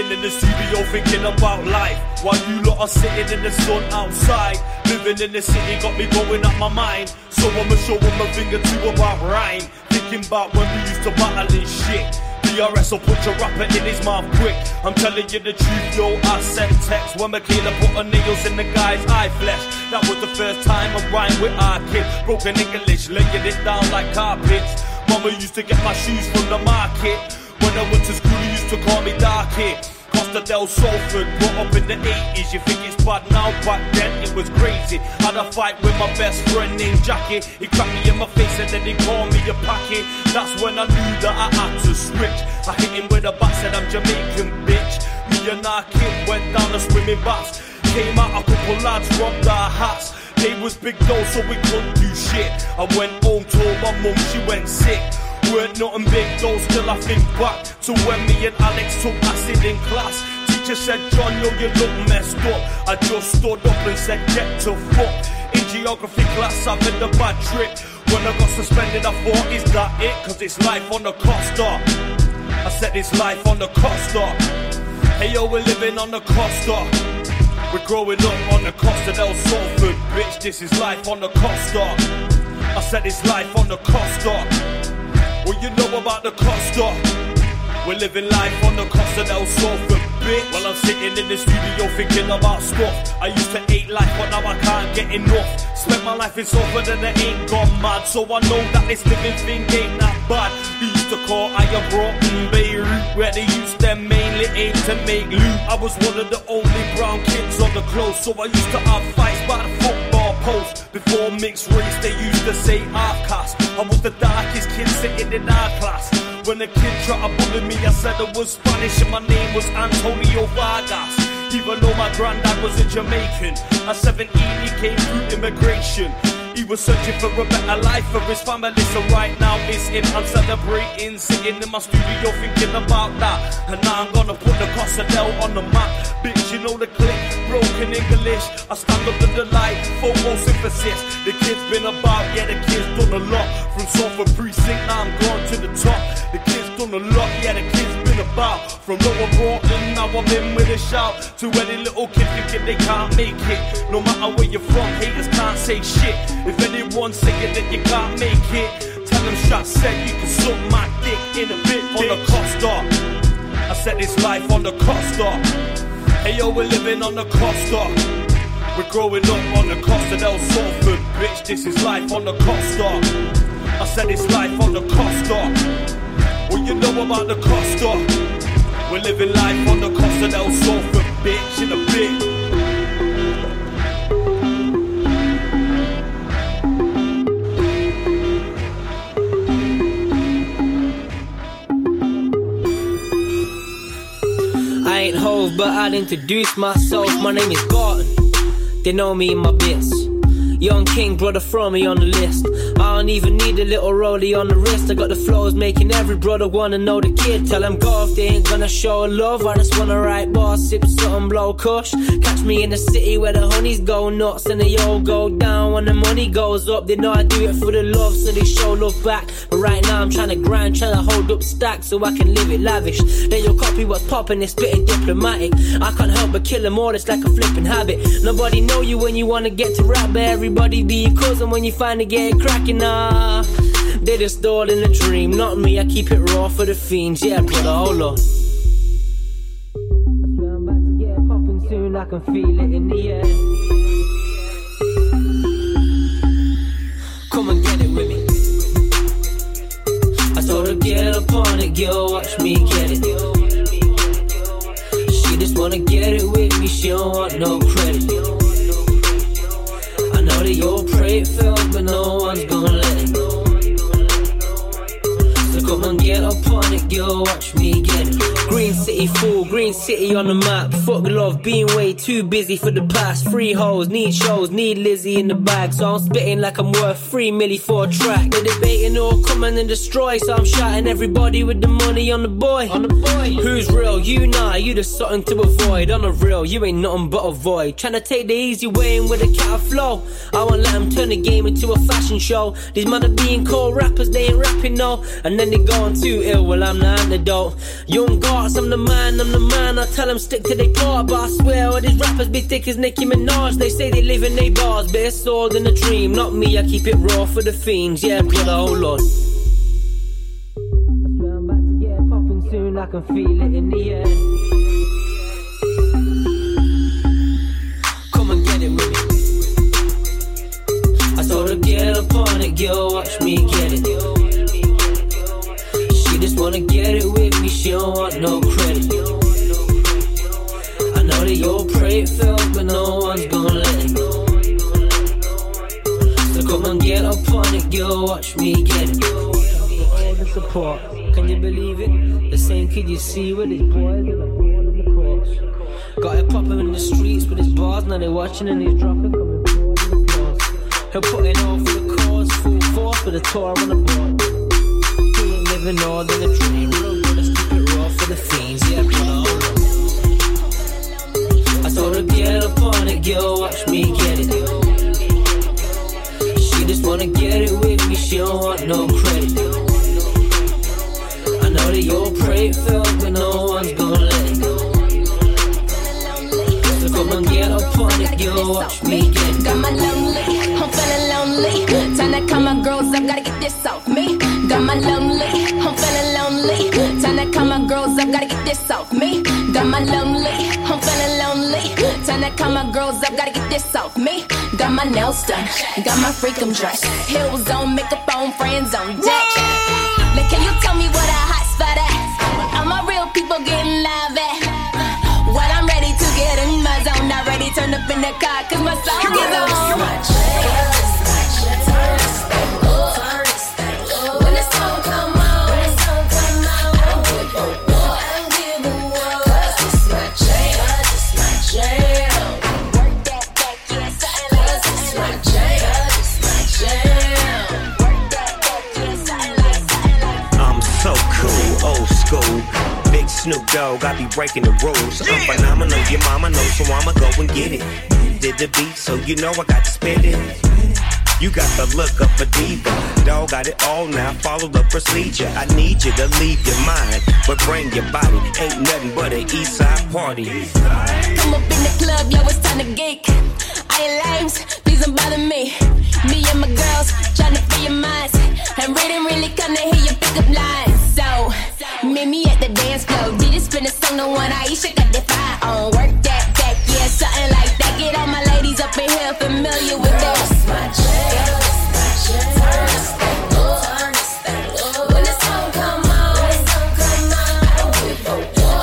sitting in the studio thinking about life, while you lot are sitting in the sun outside. Living in the city got me going up my mind, so I'ma show them a thing or two about rhyme. Thinking about when we used to battle and shit. DRS will put your rapper in his mouth quick. I'm telling you the truth, yo, I sent text when Michaela put her nails in the guy's eye flesh. That was the first time I rhymed with our kid. Broken English, laying it down like carpets. Mama used to get my shoes from the market. When I went to school, he used to call me Darky. Costa del Salford, brought up in the 80s. You think it's bad now, back then it was crazy. Had a fight with my best friend named Jackie. He cracked me in my face and then he called me a packet. That's when I knew that I had to switch. I hit him with a bat, said I'm Jamaican, bitch. Me and our kid went down the swimming baths. Came out, a couple lads robbed our hats. They was big though, so we couldn't do shit. I went home, told my mum, she went sick. Weren't nothing big though, still I think back to when me and Alex took acid in class. Teacher said, John, yo, you look messed up. I just stood up and said, get to fuck. In geography class, I've had a bad trip. When I got suspended, I thought, is that it? Cause it's life on the Costa. I said, it's life on the Costa. Hey yo, we're living on the Costa. We're growing up on the Costa del Salford, bitch. This is life on the Costa. I said, it's life on the Costa. What you know about the Costa? We're living life on the Costa del Salford, bitch. While I'm sitting in the studio thinking about stuff. I used to hate life, but now I can't get enough. Spent my life in Salford and I ain't gone mad, so I know that this living thing ain't that bad. They used to call Ayabro Beirut, where they used to mainly aim to make loot. I was one of the only brown kids on the close, so I used to have fights by the football post. Before mixed race, they used to say outcast. I was the darkest kid sitting in our class. When a kid tried to bully me, I said I was Spanish and my name was Antonio Vargas. Even though my granddad was a Jamaican, at 17 he came through immigration. He was searching for a better life for his family, so right now it's him I'm celebrating. Sitting in my studio thinking about that. And now I'm gonna put the Costa del on the map. Bitch, you know the click, broken English. I stand up to the light, photosynthesis. The kid's been about, yeah, the kid's done a lot. From Salford Precinct, now I'm going to the top. The kid's done a lot, yeah, the kid's been about. From Lower Broughton, now I'm in with a shout. To any little kid thinking they can't make it. No matter where you're from, haters can't say shit. If anyone's saying that you can't make it, tell them Shot said you can suck my dick in a bit on the Costa. I said it's life on the Costa. Hey yo, we're living on the Costa. We're growing up on the Costa del Salford, bitch. This is life on the Costa. I said it's life on the Costa. What you know about the Costa? We're living life on the Costa del Salford, bitch, in a bit. I ain't Hove, but I'd introduce myself. My name is Garton. They know me in my bits. Young King, brother, throw me on the list. I don't even need a little rollie on the wrist. I got the flows making every brother wanna know the kid. Tell them go if they ain't gonna show love. I just wanna write bars, sip something, blow kush. Catch me in the city where the honeys go nuts and they all go down when the money goes up. They know I do it for the love, so they show love back. But right now I'm trying to grind, trying to hold up stacks so I can live it lavish. Then you'll copy what's popping, it's spitting diplomatic. I can't help but kill them all, it's like a flipping habit. Nobody know you when you wanna get to rap, but everybody be your cousin when you finally get it cracking. Nah, they just all in a dream, not me. I keep it raw for the fiends. Yeah, brother, hold on. I swear I'm about to get popping soon. I can feel it in the air. Come and get it with me. I told her get up on it, girl, watch me get it. She just wanna get it with me, she don't want no credit. I know that you'll pray it fails, but no one's gonna let it. So come and get up on it, girl, watch me get it. Green City full, Green City on the map. Fuck love, being way too busy for the past. Free hoes, need shows, need Lizzie in the bag. So I'm spitting like I'm worth 3 milli for a track. They're debating all coming and destroy, so I'm shouting everybody with the money on the boy. On the boy. Who's real? You nah, you just something to avoid. On the real, you ain't nothing but a void. Tryna take the easy way in with a cat flow. I won't let them turn the game into a fashion show. These men are being called rappers, they ain't rapping no. And then they going too ill, well I'm the antidote. Young Garts, I'm the man, I'm the man. I tell them stick to their part, but I swear all these rappers be thick as Nicki Minaj. They say they live in their bars, but it's all in a dream. Not me, I keep it raw for the fiends. Yeah, brother, hold on. I swear I'm about to get popping soon. I can feel it in the air. Come and get it with me. I told her get up on it, girl, watch me get it. She just wanna get it with me, she don't want no credit. I know that you'll pray it fell, but no one's gonna let it. So come and get up on it, girl, watch me get it. All the support, can you believe it? The same kid you see with his boys and the ball in the courts. Got it popping in the streets with his bars, now they're watching and he's dropping, coming forward in the applause. He'll put it on for the cause, full force for the tour on the board. He ain't living all in a dream, real good, let's keep it raw for the fiends, yeah, brother. I told her get up on it, girl, watch me get it. She just wanna get it with me, she don't want no credit. I know that you'll pray it fell, but no one's gonna let it go. So come and get up on it, girl, watch me get it. Got my lonely, I'm feeling lonely. Time to call my girls up, gotta get this off me. Got my lonely, I'm feeling lonely. Time to call my girls up, gotta get this off me. Got my lonely, I'm feeling lonely. Time to call my girls up, gotta get this off me. Got my nails done, got my freakum dress. Heels on, makeup on, friends on deck. Now can you tell me what a hot spot at? All my real people getting live at. While I'm ready to get in my zone, not ready, turn up in the car, cause my song is on. When the song come on, I don't give a what, cause it's my jam, it's my jam. Work that back, yeah, something like that. It's my jam, it's my jam. Work that back, yeah, something like that. I'm so cool, old school. Big Snoop Dogg, I be breaking the rules. I'm phenomenal, your mama knows, so I'ma go and get it. Did the beat, so you know I got to spit it. You got the look of a diva. Dog got it all now, follow the procedure. I need you to leave your mind, but bring your body. Ain't nothing but an east side party. Come up in the club, yo, it's time to geek. I ain't lames, please don't bother me. Me and my girls, tryna free your minds. And really come to hear your pickup lines. So, meet me at the dance floor. Did you spin a song on one? Aisha got the fire on. Work that back, yeah, something like that. Get all my ladies up in here familiar with that. It's my jam, it's my jam. Turn this thing up. When the song come on, I don't give a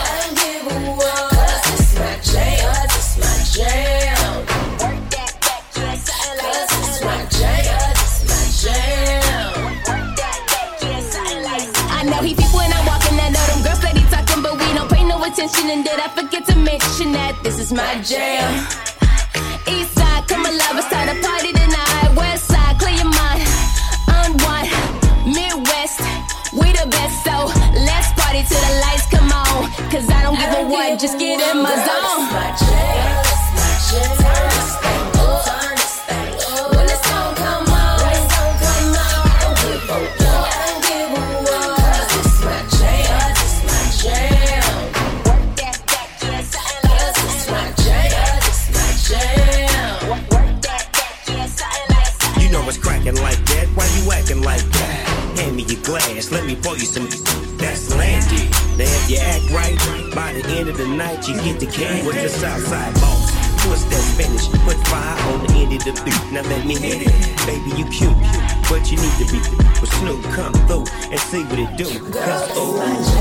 what, cause it's my jam, it's my jam. Work that back, yeah, something like that. It's my jam, it's my jam. Work that back, yeah, something like that. I know he peep when I'm walking, I know them girls steady talking, but we don't pay no attention. And did I forget to mention that this is my jam? East side, come alive, it's time to party tonight. West side, clear your mind, unwind. Midwest, we the best, so let's party till the lights come on. Cause I don't give a what, just get in my zone. It's my jam, it's my jam. Turn this thing up, turn this thing up. When the song come on, I don't give a what, cause it's my jam, it's my jam. Work that back, yeah, something like that. It's my jam, it's my jam. Work that back, yeah, something like that. You know it's cracking like that, why you acting like that? Hand me your glass, let me pour you some. That's landy. Now if you act right, by the end of the night you get the can with the Southside boss. Twist that finish, put fire on the end of the beat. Now let me hit it, baby you cute, but you need to be with Snoop. Come through and see what it do. Cause oh,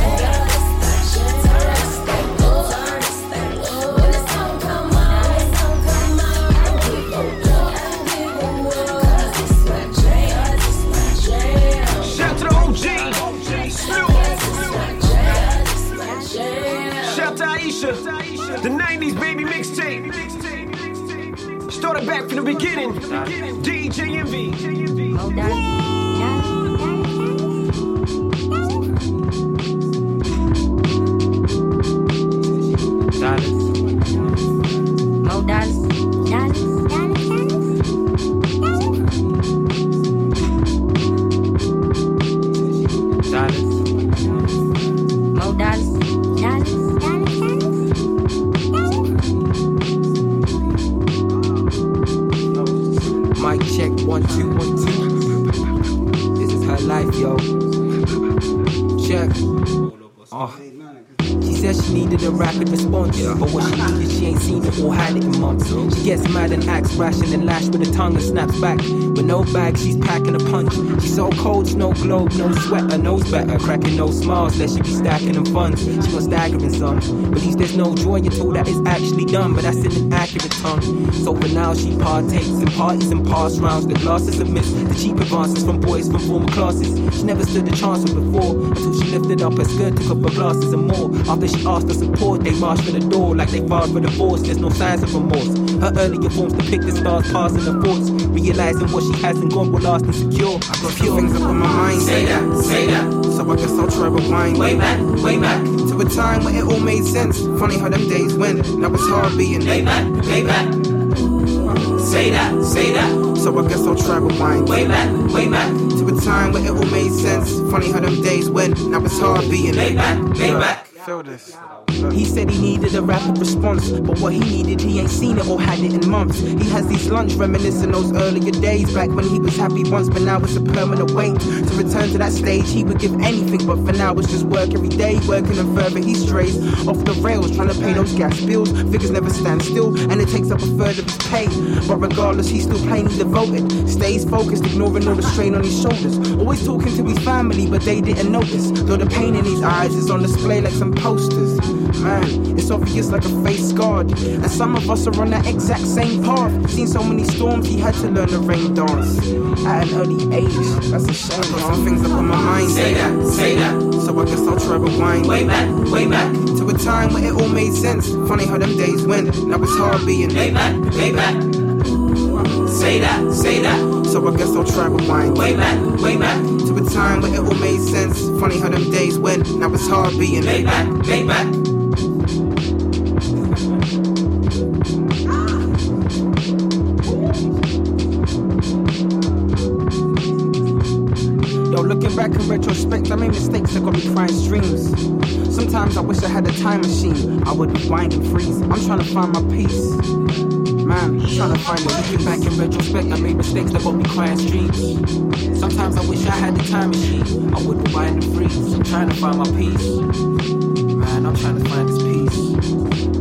the 90s baby mixtape. Started back from the beginning. DJ Envy. Hold on. 1, 2, 1, 2. This is her life, yo. Check. Oh. She said she needed a rapid response, but what she needed, she ain't seen it or had it in months. She gets mad and acts rash and then lash with a tongue and snaps back. With no bag, she's packing a punch. She's so cold, snow globe, no sweater, knows better. Cracking no smiles, that she be stacking them funds. She was staggering some. Believes there's no joy until that is actually done, but that's in an accurate tongue. So for now, she partakes in parties and pass rounds. The glasses amidst the cheap advances from boys from former classes. She never stood a chance with before until she lifted up her skirt, took up her glasses and more. After she asked for support, they marched for the door like they filed for divorce. There's no signs of remorse. Her earlier forms depict the stars passing the thoughts, realizing what she hasn't gone will last and secure. I got few things up on my mind. Say that, say that. So I guess I'll try rewind. Way back to a time when it all made sense. Funny how them days went. Now it's hard being way back. Say that, say that. So I guess I'll try rewind. Way back to a time when it all made sense. Funny how them days went. Now it's hard being way back. Feel this. He said he needed a rapid response, but what he needed, he ain't seen it or had it in months. He has these lunch reminiscing those earlier days, back when he was happy once, but now it's a permanent wait. To return to that stage, he would give anything, but for now it's just work every day, working and further he strays off the rails, trying to pay those gas bills. Figures never stand still, and it takes up a third of his pay. But regardless, he's still plainly devoted, stays focused, ignoring all the strain on his shoulders. Always talking to his family, but they didn't notice, though the pain in his eyes is on display like some posters. Man, it's obvious like a face scarred, and some of us are on that exact same path. Seen so many storms, he had to learn the rain dance at an early age. That's a shame. Got some things up on my mind. Say that, say that. So I guess I'll try rewind. Way back to a time when it all made sense. Funny how them days went. Now it's hard being way back. Say that, say that. So I guess I'll try rewind. Way back to a time when it all made sense. Funny how them days went. Now it's hard being way back. Yo, looking back in retrospect, I made mistakes that got me crying streams. Sometimes I wish I had a time machine. I would rewind and freeze. I'm trying to find my peace. Man, I'm trying to find it. Looking back in retrospect, I made mistakes that got me crying streams. Sometimes I wish I had a time machine. I would rewind and freeze. I'm trying to find my peace. Man, I'm trying to find this peace.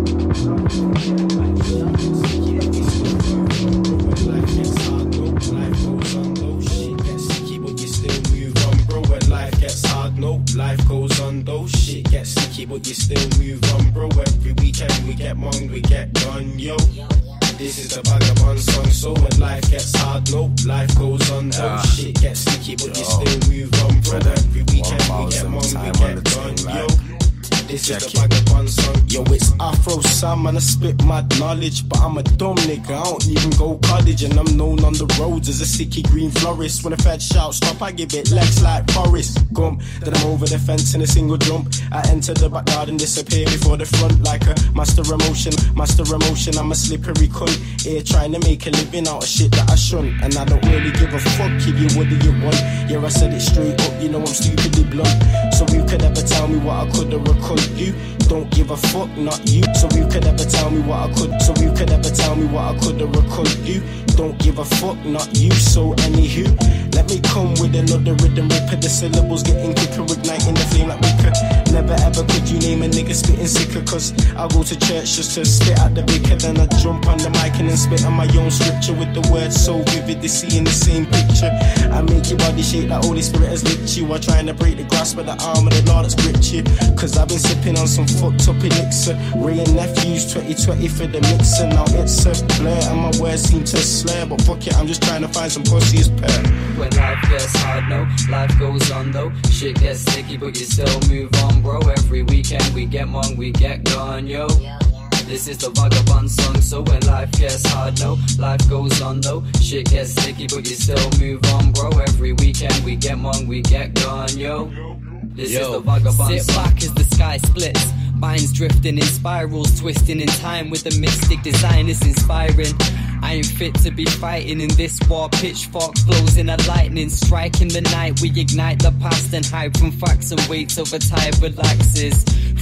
Life goes on, though shit gets sticky, but you still move on, bro. Every weekend we get mung, we get done, yo. This is the Vagabond song, so when life gets hard, no, life goes on, though shit gets sticky, but you still move on, bro. Every weekend we get mung, we get done, yo. This is the Vagabond song. Yo, it's Afro Sam and I spit mad knowledge, but I'm a dumb nigga, I don't even go college, and I'm known on the roads as a sicky green florist. When a fed shout stop, I give it legs like Forrest Gump. Then I'm over the fence in a single jump. I enter the back yard and disappear before the front like a master emotion. I'm a slippery cunt here trying to make a living out of shit that I shouldn't, and I don't really give a fuck if you what do you want. Yeah, I said it straight up, you know I'm stupidly blunt. So you could ever tell me what I could or couldn't do. Don't give a fuck, not you. So you could ever tell me what I could. So you could ever tell me what I could or couldn't do. Don't give a fuck, not you. So anywho, let me come with another rhythm ripper. The syllables getting quicker, igniting the flame like wicker. Never ever could you name a nigga spitting sicker, cause I'll go to church just to spit at the vicar. Then I jump on the mic and then spit on my own scripture with the words so vivid they see in the same picture. I make your body shake like Holy Spirit has licked you. I'm trying to break the grasp of the arm of the Lord that's gripped you, cause I've been sipping on some fucked up elixir. Ray and Nephews 2020 for the mixer. Now it's a blur and my words seem to slur, but fuck it, I'm just trying to find some pussy as per. When life gets hard, no, life goes on though. Shit gets sticky, but you still move on, bro. Every weekend we get mung, we get gone, yo. This is the Vagabond song, so when life gets hard, no, life goes on though. Shit gets sticky, but you still move on, bro. Every weekend we get mung, we get gone, yo. This is the Vagabond Sit song. back as the sky splits. Minds drifting in spirals, twisting in time with the mystic design is inspiring. I ain't fit to be fighting in this war. Pitchfork flows in a lightning strike in the night. We ignite the past and hide from facts and wait till the tide relaxes.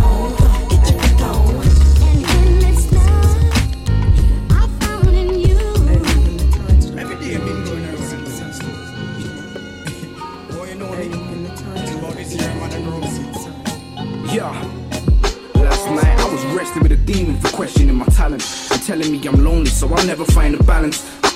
on, get your freak on. And in this love I found in you. Every day I've been going around. Boy, you know me. About this year, man, I grow. Yeah. Last night I was wrestling with a demon for questioning my talent and telling me I'm lonely, so I'll never find a balance.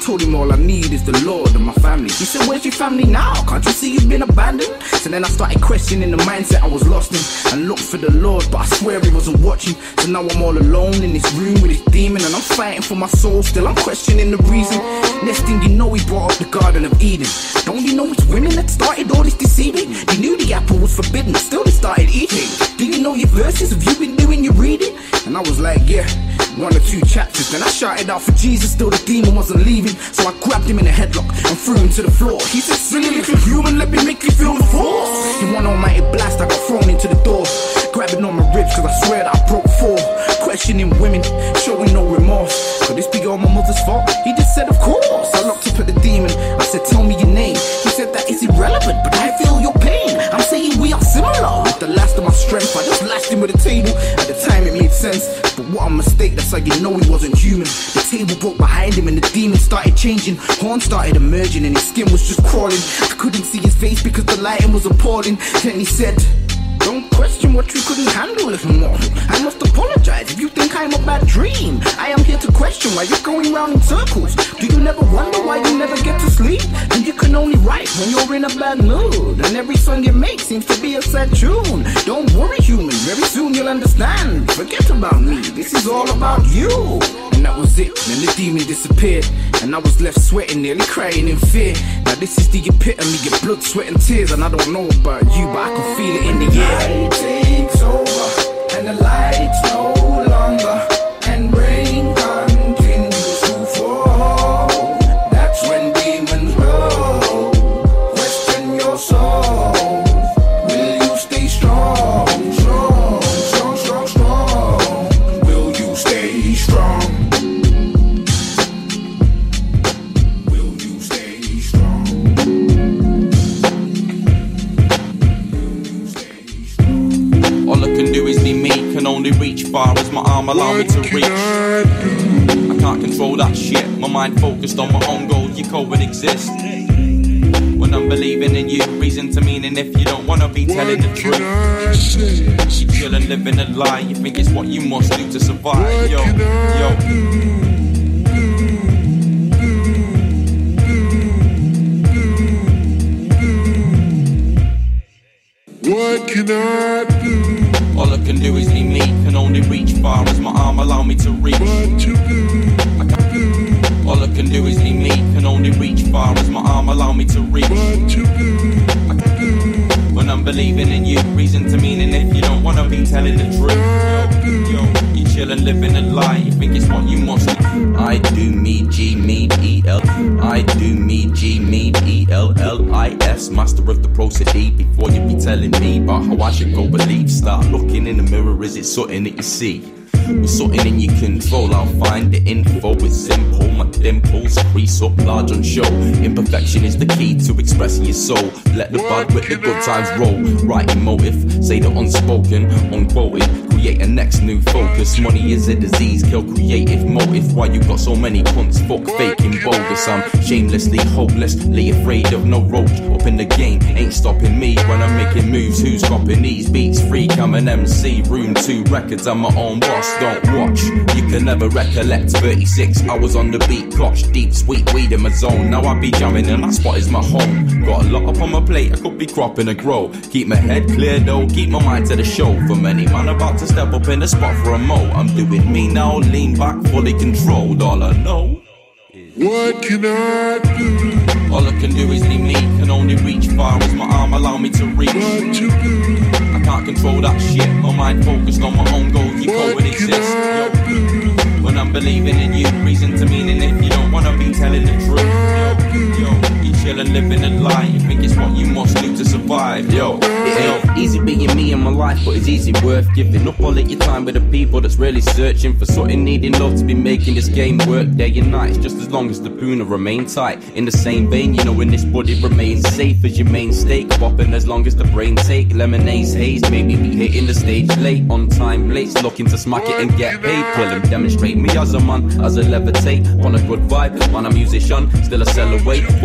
told him all I need is the Lord and my family. He said, where's your family now? Can't you see you've been abandoned? So then I started questioning the mindset I was lost in. I looked for the Lord, but I swear he wasn't watching. So now I'm all alone in this room with this demon, and I'm fighting for my soul. Still I'm questioning the reason. Next thing you know, he brought up the Garden of Eden. Don't you know it's women that started all this deceiving? They knew the apple was forbidden, still they started eating. Do you know your verses? Have you been doing your reading? And I was like, yeah, 1 or 2 chapters. Then I shouted out for Jesus, still the demon wasn't leaving. So I grabbed him in a headlock and threw him to the floor. He said, silly little human, let me make you feel the force. In one almighty blast, I got thrown into the door, grabbing on my ribs cause I swear that I broke 4. Questioning women, showing no remorse. Could this be all my mother's fault? He just said, of course. I looked up at the demon, I said, tell me your name. He said that is irrelevant, but I feel your pain. I'm saying we are similar. With the last of my strength, I just lashed him with a table. At the time it made sense, but what a mistake, that's how you know he wasn't human. The table broke behind him and the demon started changing. Horns started emerging and his skin was just crawling. I couldn't see his face because the lighting was appalling. Then he said, don't question what you couldn't handle as mortal. I must apologize if you think I'm a bad dream. I am here to question why you're going round in circles. Do you never wonder why you never get to sleep? And you can only write when you're in a bad mood. And every song you make seems to be a sad tune. Don't worry, human, very soon you'll understand. Forget about me, this is all about you. And that was it, then the demon disappeared. And I was left sweating, nearly crying in fear. Now this is the epitome of blood, sweat and tears. And I don't know about you, but I can feel it in the air. Night takes over, and the lights no longer, and rain continues to fall. That's when demons roll. Question your soul. Will you stay strong, strong, strong, strong, strong? Will you stay strong? Will you stay strong? All I can do is be me, can only reach far as my arm allow me to reach. I can't control that shit, my mind focused on my own goals, you coexist. When I'm believing in you, reason to meaning if you don't wanna be telling the truth. You chill and living a lie, you think it's what you must do to survive. Yo, yo. What can I do? All I can do is be me, can only reach far as my arm allow me to reach. All I can do is be me, can only reach far as my arm allow me to reach. When I'm believing in you, reason to meaning if you don't wanna be telling the truth. Yo, you chill and living a lie, you think it's what you must do. I do me, G, me, E-L. I do me, G, me, E-L-L-I-S. Master of the procedure before you be telling me about how I should go believe. Start looking in the mirror, is it something that you see? With something in your control, I'll find the info. It's simple, my dimples crease up large on show. Imperfection is the key to expressing your soul. Let the bud with the good times roll. Writing motive, say the unspoken, unquoted. Create a next new focus. Money is a disease, kill creative motive. Why you got so many cunts, fuck faking bogus. I'm shamelessly, hopelessly afraid of no roach. Up in the game, ain't stopping me when I'm making moves. Who's copying these beats? Freak, I'm an MC. Room 2 records, I'm my own boss. Don't watch, you can never recollect. 36 hours on the beat, clutch deep, sweet weed in my zone. Now I be jamming and that spot is my home. Got a lot up on my plate, I could be cropping a grow. Keep my head clear though, keep my mind to the show. For many man about to step up in the spot for a mo. I'm doing me now, lean back, fully controlled. All I know is what can I do? All I can do is be me, can only reach far as my arm allow me to reach. I can't control that shit, my mind focused on my own goals, you coexist. Yo, when I'm believing in you, reason to meaning if you don't wanna be telling the truth. Yo, you chill and living a lie, you think it's what you must do to survive. Yo, it ain't easy being me in my life, but it's easy worth giving up all of your time with the people that's really searching for something, needing love to be making this game work day and night. Just as long as the puna remain tight. In the same vein, you know, in this body remains safe as your main stake. Bopping as long as the brain take. Lemonades haze, maybe be hitting the stage late. On time place, looking to smack it and get paid. Pull and demonstrate me as a man, as a levitate. On a good vibe, man a musician, still a sell away. Put the book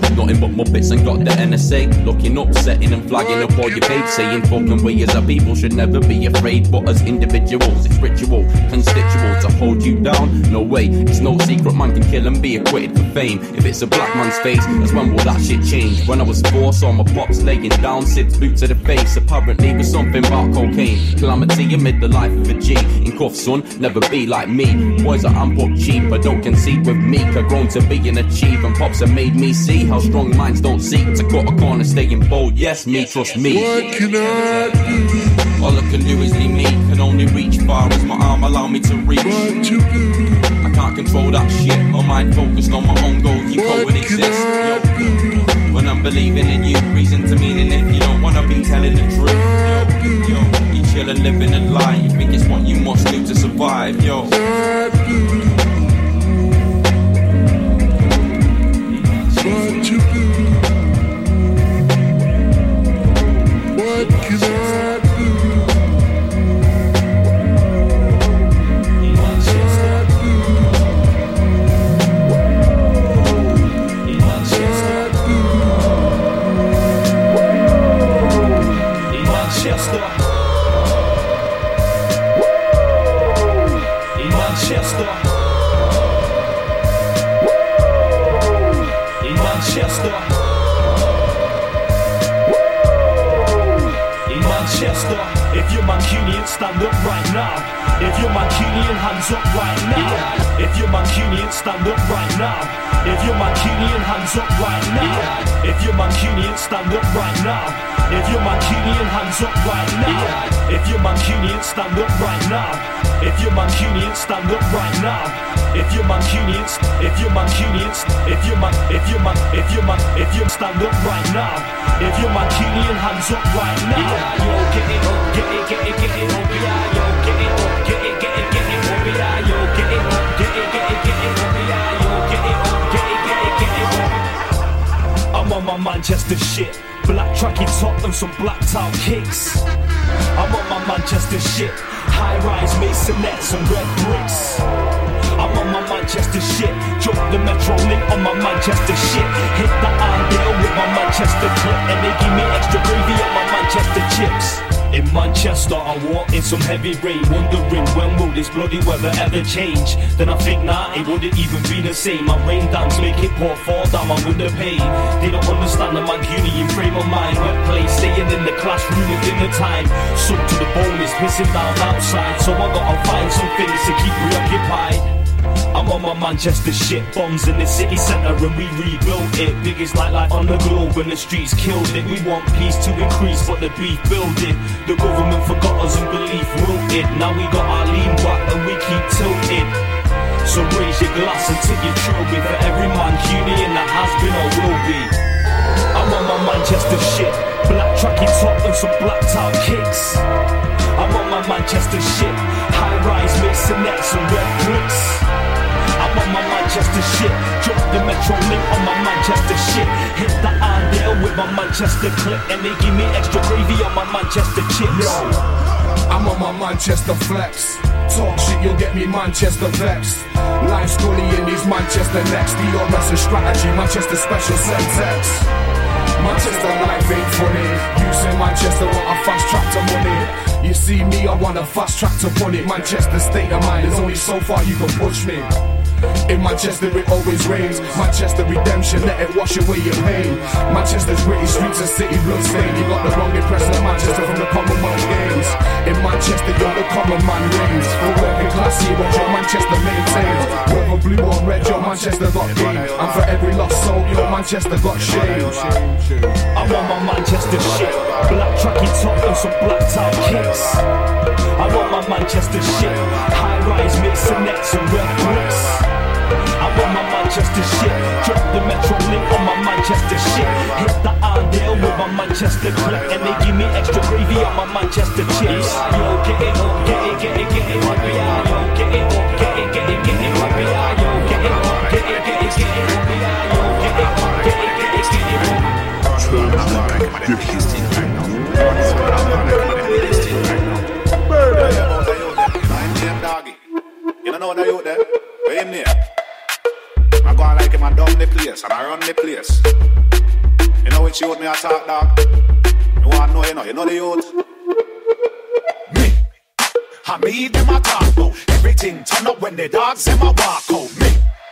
Nothing but muppets and got the NSA looking up, setting and flagging up all your page, saying fucking we as a people should never be afraid. But as individuals, it's ritual, constitutional to hold you down. No way, it's no secret man can kill and be acquitted for fame. If it's a black man's face, that's when will that shit change? When I was 4, saw my pops laying down, 6 boots to the face. Apparently was something about cocaine. Calamity amid the life of a G. In cuffs, son, never be like me. Boys are amp up cheap, but don't concede with me. I've grown to be and achieve, and pops have made me see how strong minds don't seek to cut a corner, staying bold. Yes, me, trust me. What can I do? All I can do is be me, can only reach far as my arm allow me to reach. What you do? I can't control that shit, my mind focused on my own goals, you coexist. Yo, when I'm believing in you, reason to meaning if you don't wanna be telling the truth. Yo, you chillin', living a lie, you think it's what you must do to survive. Yo, What you do? What can I do? If you're Mancunian, stand up right now. If you're Mancunian, hands up right now. If you're Mancunian, stand up right now. If you're Mancunian, hands up right now. If you're Mancunian, stand up right now. If you're Mancunian, hands up right now. If you're Mancunian, stand up right now. If you're Mancunian, stand up right now. If you're Mancunian, if you're Mancunian, if you stand up right now. If you're Mancunian, hands up right now. Yo, get it up, get it, get it, get it up, yeah. Yo, get it up, get it, get it, get it up, yeah. Yo, get it up, get it, get it, get it up, yeah. Yo, get it up, get it, get it, get it up. I'm on my Manchester shit. Black tracky top and some blacked out kicks. I'm on my Manchester shit. High rise masonettes and red bricks. I'm on my Manchester shit. Jump the metro link on my Manchester shit. Hit the idea with my Manchester clip, and they give me extra gravy on my Manchester chips. In Manchester, I walk in some heavy rain, wondering when will this bloody weather ever change. Then I think, nah, it wouldn't even be the same. My rain dance make it pour, fall down my window pane. They don't understand the Mancunian frame of mind. Wet place, staying in the classroom within the time. Soaked to the bone is pissing down outside, so I gotta find some things to keep preoccupied. I'm on my Manchester shit, bombs in the city centre and we rebuilt it. Biggest nightlife on the globe and the streets killed it. We want peace to increase but the beef building. The government forgot us and belief wilted. Now we got our lean back and we keep tilted. So raise your glass and tip your trophy for every Mancunian that has been or will be. I'm on my Manchester shit, black tracky top and some blacked out kicks. I'm on my Manchester shit, high rise masonettes and red bricks. I'm on my Manchester shit. Drop the metro link on my Manchester shit. Hit the idea with my Manchester clip, and they give me extra gravy on my Manchester chips. Yo, I'm on my Manchester flex. Talk shit, you'll get me Manchester vexed. Line scully in these Manchester next. DRS and strategy, Manchester special syntax. Manchester life ain't funny. Using Manchester, want a fast track to money. You see me, I want a fast track to pull it. Manchester state of mind, there's only so far you can push me. In Manchester it always rains. Manchester redemption, let it wash away your pain. Manchester's gritty streets and city blood stain. You got the wrong impression of Manchester from the Commonwealth Games. In Manchester you're the common man reigns. For working class heroes your Manchester maintains. Whether blue or red your Manchester got game. And for every lost soul your Manchester got shame. I'm on my Manchester shit, black tracky top and some blacked out kicks. I'm on my Manchester shit, high rise masonettes and red bricks. I'm on my Manchester shit. Drop the metro link on my Manchester shit. Hit the idea with my Manchester clip, and they give me extra gravy on my Manchester chips. Yo, get it up, get it, get it, get it up, yeah. Yo, get it up, get it, get it, get it up, yeah. Yo, get it up, get it, get it, get it up, yeah. Yo, get it up, get it, get it, get it up. You don't know what I out there? Where him near? I go on like him and down the place. and I run the place. You know which youth me I talk, dog? You want to know, you know the youth? Me, I me them a talk about. Everything turn up when the dogs them a walk out. Me,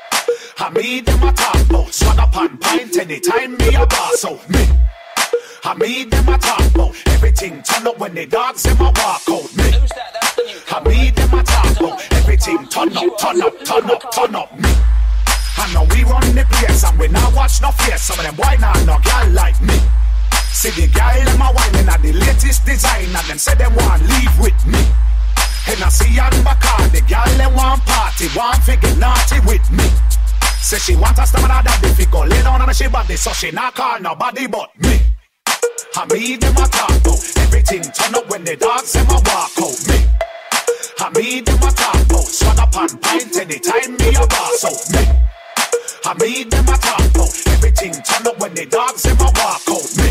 I me them a talk about. Swag up and pint anytime me a boss out. Me, I me them a talk about. Everything turn up when the dogs them a walk out. Me, I me them a talk about. Everything turn up, turn up, turn up, turn up. Me, I know we run the place and we not watch no face. Some of them boy not no girl like me. See the girl them a whining at the latest design and them say them want leave with me. And I see on Bacar, the girl them want party, want figure naughty with me. Say she want a stamina that if it go lay down on she body, so she not call nobody but me. I me them a talk about. Everything turn up when the dogs them a walk out. Me, I me them a talk about. Swag up and pint anytime me a boss out. Me, I me them a talk about. Everything turn up when the dogs them a walk out. Me,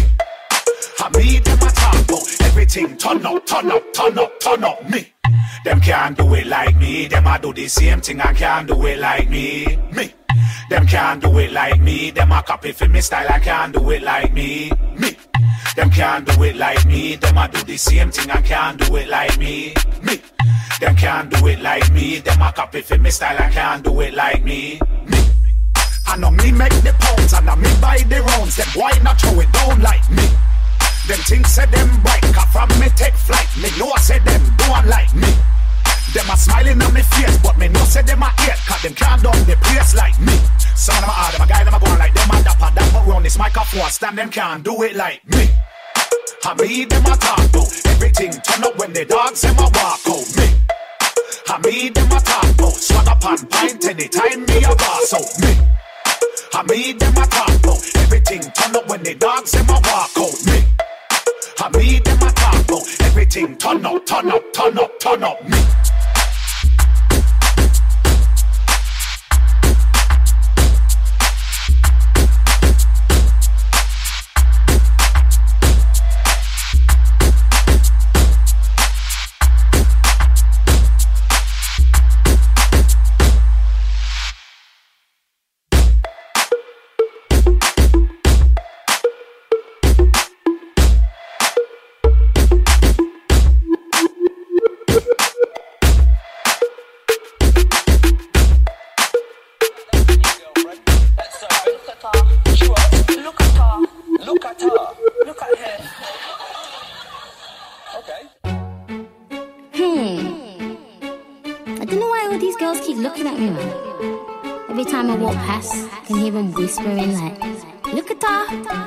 I me them a talk about. Everything turn up, turn up, turn up, turn up. Me, them can't do it like me. Them a do the same thing and can't do it like me. Me, them can't do it like me. Them a copy for me style and can't do it like me. Me, them can't do it like me. Them a do the same thing and can't do it like me. Me, them can't do it like me. Them a copy for me style and can't do it like me. Me, I know me make the pounds and I me buy the rounds. Them why not throw it down like me? Them things say them bright, cause from me take flight. Me know I say them don't like me. Them a smiling on me face, but me know say them a hate, cause them can't down the place like me. Some of them a hard, them a guy, them a going like them a dapper. That but round this microphone stand, them can't do it like me. I me them a talk about. Everything turn up when the dogs them a walk out. Me, I me them a talk about. Swag up and pint anytime me a boss out. Me, I me them a talk about. Everything turn up when the dogs them a walk out. Me, I me them a talk about. Everything turn up, turn up, turn up, turn up. Me. Whispering like, look at her,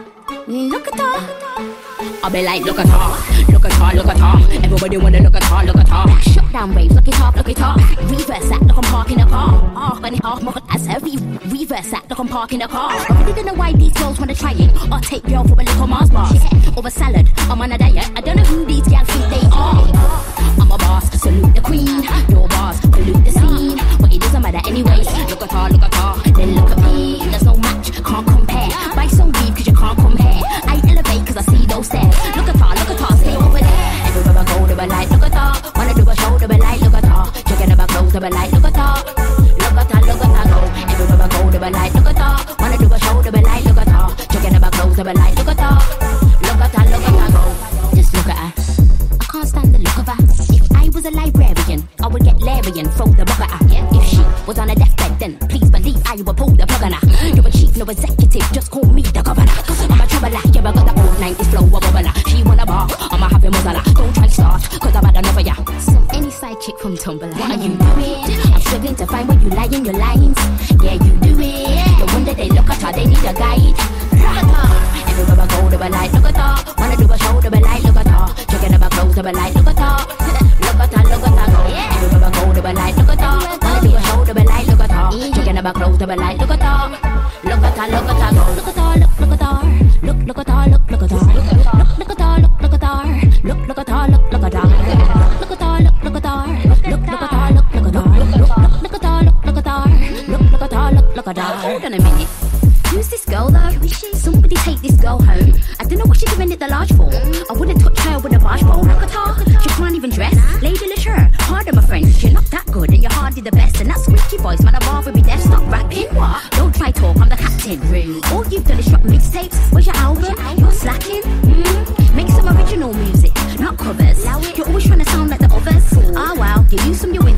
look at her. I'll be like, look at her, look at her, look at her. Everybody wanna look at her, look at her. Shut down waves, look it up, look it up. Reverse that, look I'm parking a car. When it half more as heavy. Reverse that, look I'm parking a car. I really don't know why these girls wanna try it. I'll take girl for a little Mars bar. Over salad, I'm on a diet. I don't know who these gals think they are. I'm a boss, salute the queen. No bars, pollute the scene. But it doesn't matter anyways. Look at her, then look at me. There's no match, can't compare. Buy some weed cause you can't compare. I elevate cause I see those stairs. Look at her, stay over there. Everywhere I go, they be like, look at her. Wanna do a show, they be like, look at her. Checking about clothes, they be like, look at her. Look at her, go. Everywhere I go, they be like, look at her. Wanna do a show, they be like, look at her. Checking about clothes, they be like, look at her. Look at her, go. Just look at her. I can't stand the look of her. If I was a librarian, I would get Larry and throw the book at her. If she was on a deathbed, then please believe I would pull the plug on her. You're a chief, no executive, just call me the governor. I'm a troubler, yeah, I got the old 90s flow, a bubbler. She wanna bar, I'ma have a muzzler. Don't try start, cause I've had enough of ya. So any side chick from Tumblr, what are you doing? I'm struggling to find where you lie in your lines. Yeah, you do it. The wonder they look at her, they need a guide. Look at her. Everywhere I go, they be like, look at her. Wanna do a show, they be like, look at her. Checking about clothes, they be like, look at her. Look at her, go. Everywhere I go, they be like, look at her. Wanna do a show, they be like, look at her. Checking about clothes, they be like, look at her. Look at her, go. Look at her, look at her. Look at her, look at her. Look at her, look at her. Look at her, look at her. Look at her, look at her. Look at her, look at her. Look at her, look at her. Look at her, look at her. Hold on a minute. Who's this girl though? Somebody take this girl home. I don't know what she's doing at the large for. I wouldn't touch her with a barge pole. Look at her, she can't even dress. Lady Lacheur, harder my friend. You're not that good and you're hardly the best. And that squeaky voice, man, I'd rather be deaf. Stop rapping. What? Don't try talk, I'm the captain.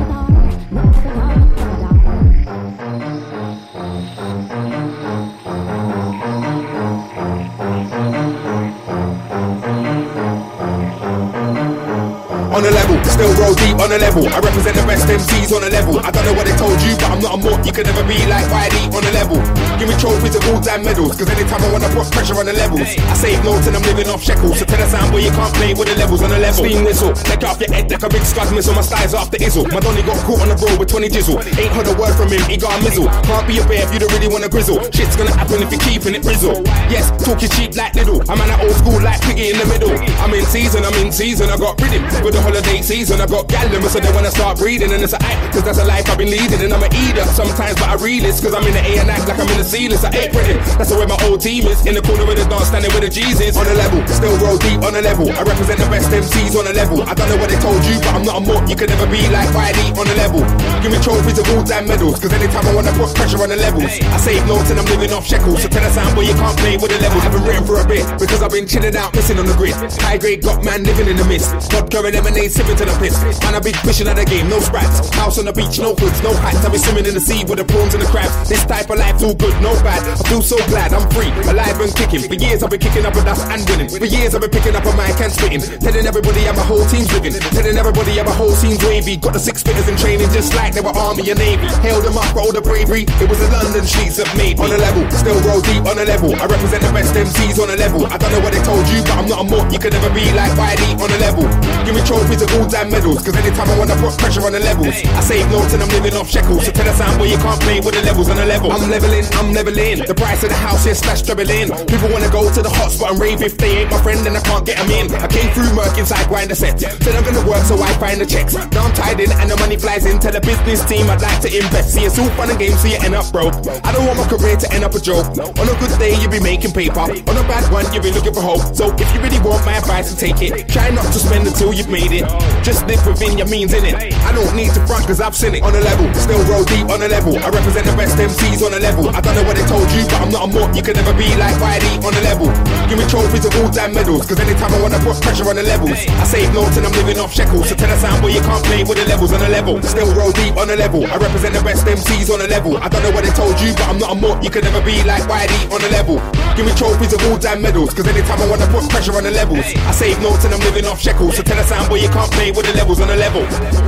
On a level, still roll deep on a level. I represent the best MCs on a level. I don't know what they told you, but I'm not a mutt. You can never be like YD on a level. Give me trophies and all-time medals, cause anytime I wanna put pressure on the levels, I save notes and I'm living off shekels. So tell the sound boy you can't play with the levels on a level. Steam whistle, take it off your head like a big scud missile. My style's off the izzle. My Donny got caught on the road with 20 jizzle. Ain't heard a word from him, he got a mizzle. Can't be a bear if you don't really wanna grizzle. Shit's gonna happen if you're keeping it brizzle. Yes, talking cheap like little. I'm an old school like Piggy in the middle. I'm in season, I got rhythm. With the holiday season, I got gallon, so they wanna start breathing. And it's a act, cause that's a life I've been leading. And I'm a eater sometimes, but I realist, cause I'm in the A and act like I'm in the ceilings. I ain't pretty, that's the way my whole team is. In the corner with the dance, standing with the G's is. On a level, still roll deep on a level. I represent the best MCs on a level. I don't know what they told you, but I'm not a mutt. You can never be like YD on a level. Give me trophies of all-time medals, cause anytime I wanna put pressure on the levels, I save notes and I'm living off shekels. So tell the sound boy you can't play with the levels. I haven't written for a bit, because I've been chilling out, pissing on the grid. High grade got man living in the mist. Vodka and lemonade sipping to the piss. Man, I be fishing at the game, no sprats. House on the beach, no hoods, no hats. I be swimming in the sea with the prawns and the crabs. This type of life's all good, no bad. I feel so glad I'm free, alive and kicking. For years I've been kicking up a dust and winning. For years I've been picking up a mic and spitting. Telling everybody how my whole team's living. Telling everybody how my whole team's wavy. Got the 6 fitters in training just like they were Army and Navy. Hailed them up for all the bravery. It was the London streets that made me. On a level, still roll deep on a level. I represent the best MCs on a level. I don't know what they told you, but I'm not a mutt. You can never be like YD on a level. Give me trophies of all-time medals, cause anytime I wanna put pressure on the levels, I save notes and I'm living off shekels. So tell the sound boy you can't play with the levels on a level. I'm leveling. The price of the house is slash doubling. People wanna go to the hot spot and rave. If they ain't my friend, then I can't get them in. I came through Merck inside grind the set. Said I'm gonna work so I find the checks. Now I'm tied in and the money flies in. Tell the business team I'd like to invest. See, it's all fun and games, so you end up broke. I don't want my career to end up a joke. On a good day, you'll be making paper. On a bad one, you'll be looking for hope. So if you really want my advice, to take it. Try not to spend until you've made it. Just live within your means, innit? I don't need to front, cause I've seen it. On a level, still roll deep on a level. I represent the best MCs on a level. I don't know what they told you, but I'm not a mutt. You can never be like YD on a level. Give me trophies of all-time medals, cause anytime I wanna put pressure on the levels, I save notes and I'm living off shekels. So tell the sound boy you can't play with the levels on a level. Still roll deep on a level. I represent the best MCs on a level. I don't know what they told you, but I'm not a mutt. You can never be like YD on a level. Give me trophies of all-time medals, cause anytime I wanna put pressure on the levels, I save notes and I'm living off shekels. So tell the sound boy you can't play with the levels on a level.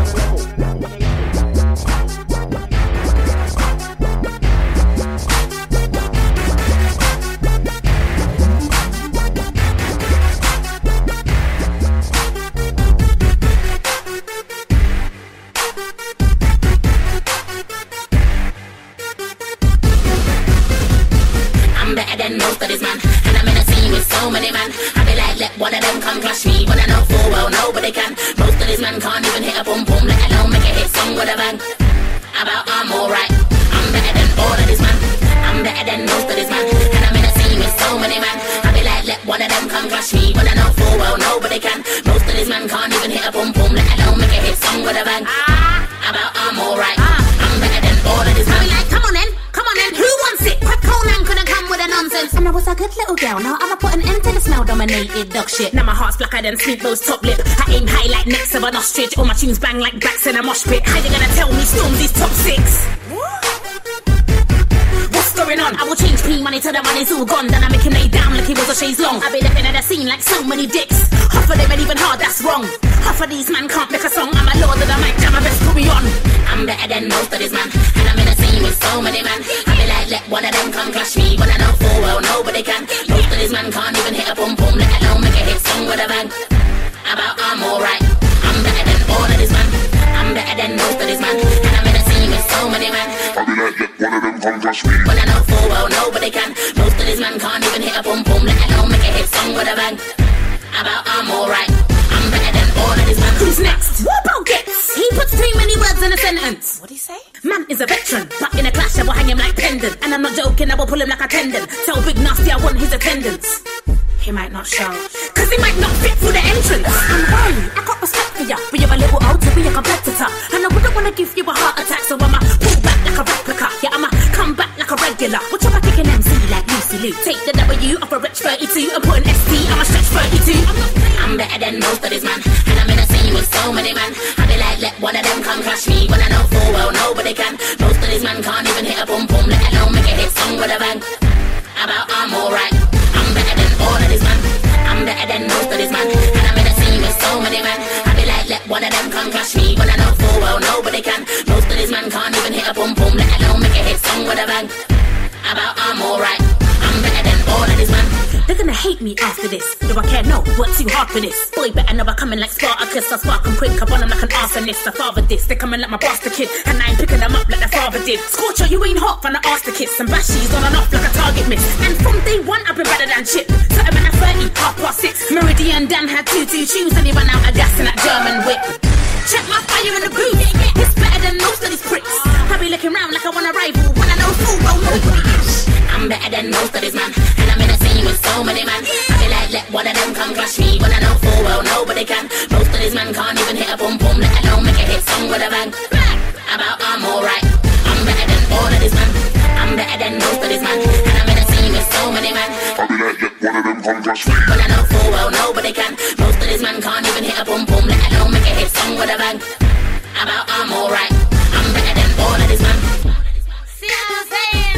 I'm better than most of this man, and I'm in a scene with so many man. I be like, let one of them come clash me, but I know full well nobody can. Most of this man can't even hit a boom boom, let alone make a hit song with a bang. About I'm alright, I'm better than all of this man. I'm better than most of this man, and I'm in a scene with so many man. I be like, let one of them come clash me, but I know full well nobody can. Most of this man can't even hit a boom boom, let alone make a hit song with a bang. About I'm alright, I'm better than all of this man. I be like, come on then, who wants it? Quick Conan couldn't come with a nonsense. And I was a good little girl, now I'ma put an end to the smell-dominated dog shit. Now my heart's blacker than Snoop top lip. I aim high like necks of an ostrich. All my tunes bang like backs in a mosh pit. How you gonna tell me Stormzy's top 6? What's going on? I will change P-money till the money's all gone. Then I make him lay down like he was a chaise long. I be living at the scene like so many dicks. Half of them ain't even hard, that's wrong. Half of these man can't make a song. I'm a lord of the mic, jam my best, put me on. I'm better than most of this man, and I'm in a scene with so many man. I be like, let one of them come clash me, but I know full well nobody can. Most of this man can't even hit a boom boom, let alone make a hit song with a bang. About I'm alright, I'm better than all of this man. I'm better than most of this man, and I'm in a scene with so many man. like, yeah, one of them come clash me. But I know full well nobody can. Most of these men can't even hit a pum pum, let alone make a hit song with a bang. About I'm alright, I'm better than all of these men. Who's next? What about Gets? He puts too many words in a sentence. What'd he say? Man is a veteran, but in a clash I will hang him like pendant. And I'm not joking, I will pull him like a tendon. Tell Big Nasty I want his attendance. He might not show, cause he might not fit for the entrance. I'm worried, I got respect for ya, but you're a little old to be a competitor. And I wouldn't wanna give you a heart attack, so I'ma pull back like a replica. Yeah, I'ma come back like a regular. Watch out, I kick an MC like Lucy Lou. Take the W off a rich 32 and put an ST, I'ma stretch 32. I'm better than most of these man, and I'm in a scene with so many man. I be like, let one of them come crush me, when I know full well nobody can. Most of these man can't even hit a pum pum, let alone make a hit song with a bang. About I'm alright, I'm better than all of these man. I'm better than most of these man, and I'm in a scene with so many man. I be like, let one of them come crush me, when I know full well nobody can. Most of these man can't even hit a pum pum, let alone make a hit song with a bang. About I'm alright, I'm better than all of these man. They're gonna hate me after this. Do I care? No, work too hard for this. Boy, better never coming like Spartacus. I spark them quick, I run them like an arsonist. I father this, they coming like my bastard kid, and I ain't picking them up like their father did. Scorcher, you ain't hot, finna ask the kiss. And bashies on and off like a target miss. And from day one, I've been better than Chip. Certain man at 30, 6:30. Meridian Dan had 2 shoes, and he ran out of gas in that German whip. Check my fire in the groove, it's better than most of these pricks. I be looking round like I want a rival, when I know full well nobody is. I'm better than most of these man, and I'm in a scene with so many man. I be like, let one of them come crush me, when I know full well nobody can. Most of these man can't even hit a pum pum, let alone make a hit song with a bang. About I'm alright, I'm better than all of these man. I'm better than most of these man, and I'm in a scene with so many man. I be like, yeah, one of them come clash me. When I know full well nobody can. Most of these man can't even hit a pum pum, let alone make a hit song with a bang. About I'm alright, I'm better than all of these man. See what I'm saying?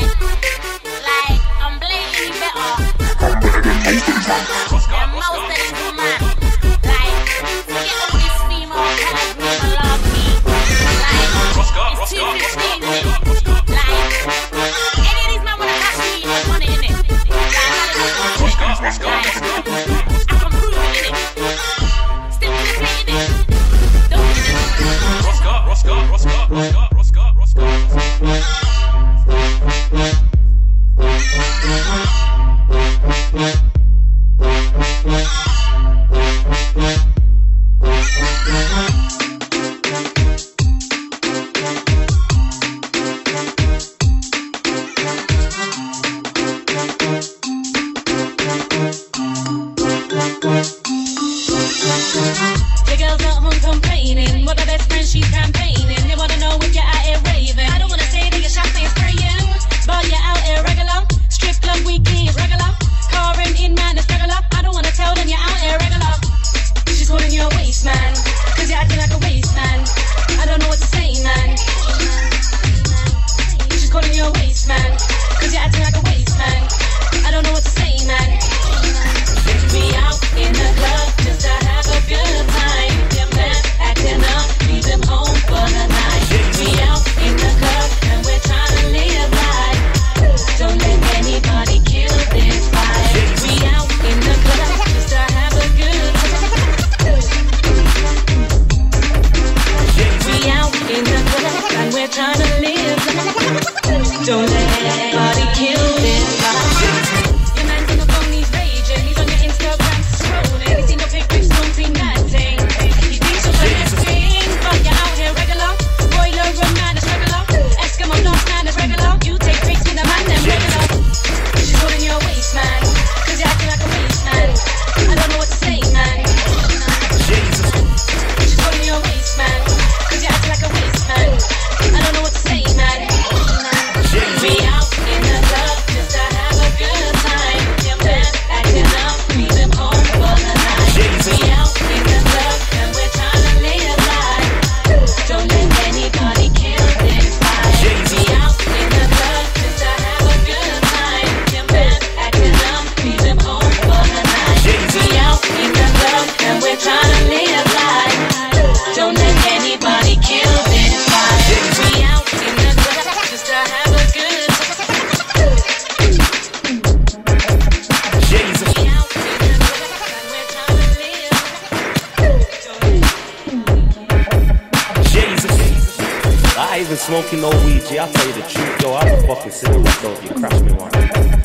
Like, I'm blatantly better. I'm better than most of these man. Than most of these women. Like, forget all this female colours, people love me. Like, it's 2:15, innit? Like, any of these men wanna catch me, I want it, innit? Like, I can prove it, innit? Still clip it, innit? Don't get The girl's not home complaining. What the best friend, she's campaigning. They wanna know if you're out here raving. I don't wanna say that your champagne's spraying, but you're out here regular. Strip club weekly is regular. Car in man is regular. I don't wanna tell them you're out here regular. She's calling you a waste man, cause you're acting like a waste man. I don't know what to say, man. She's calling you a waste man, cause you're acting like a waste man. I don't know what to say, man. We out in the club just to have a good time. Your man acting up, leave him home for the night. We out in the club and we're trying to live life. Don't let anybody kill this vibe. We out in the club just to have a good time. We out in the club and we're trying to live life. Don't let anybody kill this vibe. Your man's on the phone, he's raging. He's on your Instagram scrolling. He's seen your pictures, don't see nothing. He thinks you're the next thing, but you're out here regular. Boiler room man is regular. Eskimo blast man is regular. You take pics with a man, them regular. She's calling you a waste man, cause you're acting like a waste man. I don't know what to say, man. She's calling you a waste man, cause you're acting like a waste man. I don't know what to say, man. We out in the club just to have a good smoking no weed, G, I'll tell you the truth, yo, I'm a fucking cigarette, though, if you crash me one.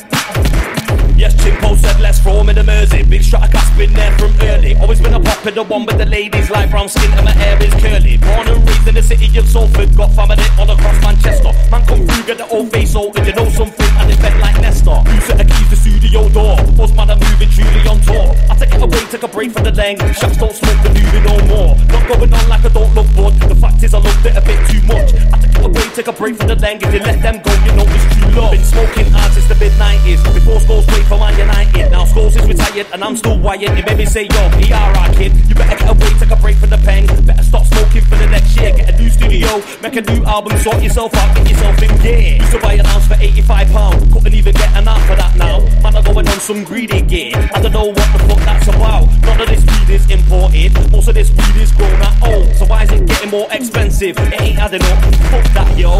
Yes, Chimpo said let's throw him in the Mersey. Big shot, I got been there from early. Always been a popular one with the ladies, like brown skin and my hair is curly. Born and raised in the city of Salford, got family all across Manchester. Man come through, get the old face open, you know something, and it bent like Nestor. Who set the keys to studio door? Us man are moving truly on tour. I take it away, take a break from the lane. Shots don't smoke the movie no more. Not going on like I don't look good. The fact is I loved it a bit too much. I take it away, take a break from the lane. If you let them go, you know it's true love. Been smoking hard since the mid-90s. Before Skulls played for Man United. Now Skulls is retired and I'm still wired. It made me say, yo, be alright kid. You better get away, take a break from the pen. Better stop smoking for the next year. Get a new studio, make a new album, sort yourself out, get yourself in gear. Used to buy an ounce for £85. Couldn't even get an ounce for that now. Man, I'm going on some greedy gear. I don't know what the fuck that's about. None of this weed is imported. Most of this weed is grown at home. So why is it getting more expensive? It ain't adding up. Fuck that, yo.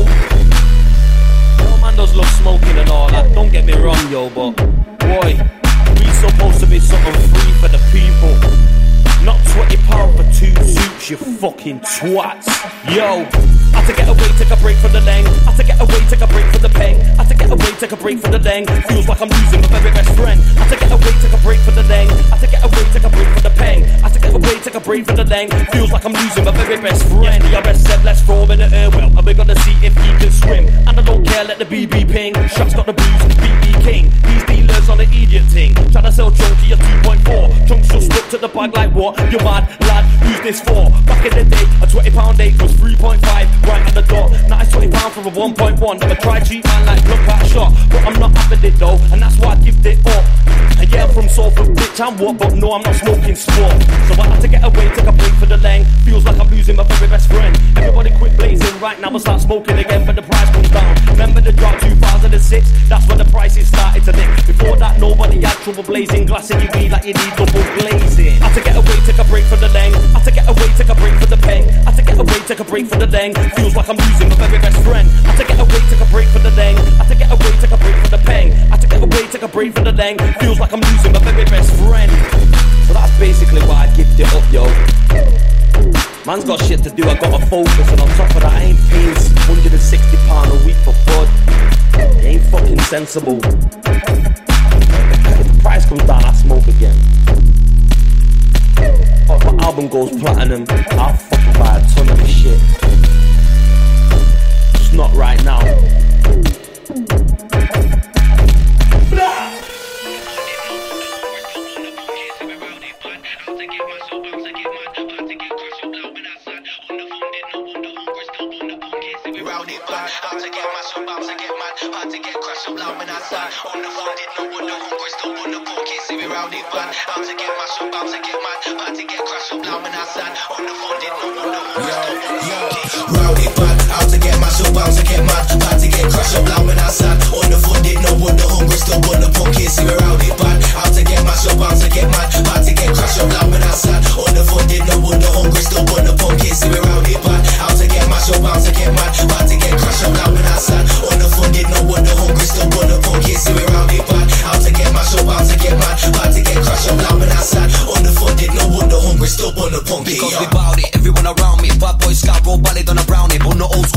Yo, man does love smoking and all that. Don't get me wrong, yo, but boy, we supposed to be something free for the people. Not £20 for 2 suits, you fucking twats. Yo, I had to get away, take a break from the lane. I had to get away, take a break from the pen. I had to get away, take a break from the lane. Feels like I'm losing my very best friend. I had to get away, take a break from the lane. I had to get away, take a break from the pen. I had to get away, take a break from the lane. Feels like I'm losing my very best friend. The DRS said let's throw him in the air well, and we're gonna see if he can swim. And I don't care, let the BB ping. Shots got the booze, BB king. These dealers on the idiot thing, trying to sell chunky at 2.4. Chunks just stuck to the bag like what? You mad, lad, who's this for? Back in the day, a £20 date was 3.5, right at the door. Now it's £20 for a 1.1. Never try cheat man like look at a shot. But I'm not having it though, and that's why I give it up. And yeah, I'm from Salford, bitch, I'm what? But no, I'm not smoking sport. So I have to get away, take a break for the lane. Feels like I'm losing my very best friend. Everybody quit blazing right now, I start smoking again, but the price comes down. Remember the drop 2006? That's when the prices started to dip. Before that, nobody had trouble blazing. Glass in your weed like you need double glazing. I have to get away, take a break for the lane. I have to get away, take a break for the pen. I have to get away, take a break for the lane. Feels like I'm losing my very best friend. I have to get away, take a break for the lane. I have to get away, take a break for the pen. I have to get away, take a break for the lane. Feels like I'm losing my very best friend. So that's basically why I gift it up, yo. Man's got shit to do, I gotta focus, and on top of that, I ain't paying £160 a week for bud. It ain't fucking sensible. If the price comes down, I smoke again. Or if my album goes platinum, I'll fucking buy a ton of this shit. Just not right now. Because we bout it, everyone around me. Bad boy scout, roll ballad on a brownie. But no old